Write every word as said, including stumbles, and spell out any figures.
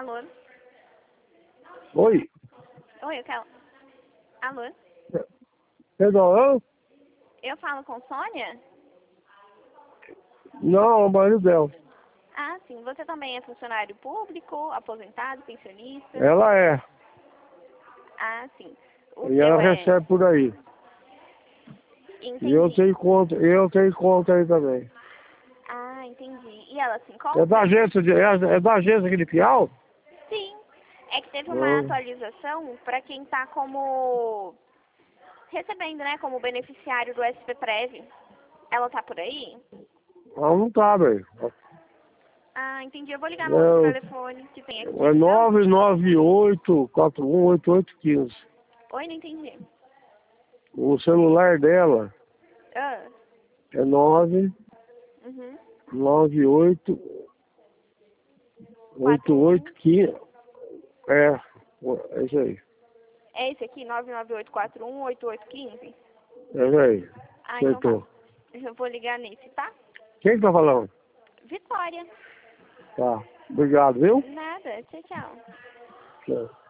Alô? Oi? Oi, eu quero... Alô? Perdão, eu? Eu falo com Sônia? Não, é o marido dela. Ah, sim. Você também é funcionário público, aposentado, pensionista? Ela é. Ah, sim. O E seu ela é... recebe por aí. E eu Entendi. tenho conta, eu tenho conta aí também. Ah, entendi. E ela se É da encontra? agência, de, é, é da agência aqui de Piau? Sim. É que teve uma Não. atualização para quem tá como... recebendo, né, como beneficiário do S P Prev. Ela tá por aí? Ela não tá, velho. Ah, entendi. Eu vou ligar no outro É, telefone que tem aqui, é então. nove nove oito quatro um oito oito um cinco. Oi, não entendi. O celular dela Ah, é nove uhum. nove oito oito quatro um. oito um cinco. É, é isso aí. É esse aqui, nove nove oito quatro um oito oito um cinco? É isso aí. Ah, então tá. Acertou. Eu vou ligar nesse, tá? Quem que tá falando? Vitória. Tá. Obrigado, viu? Nada. Tchau, tchau. Tchau.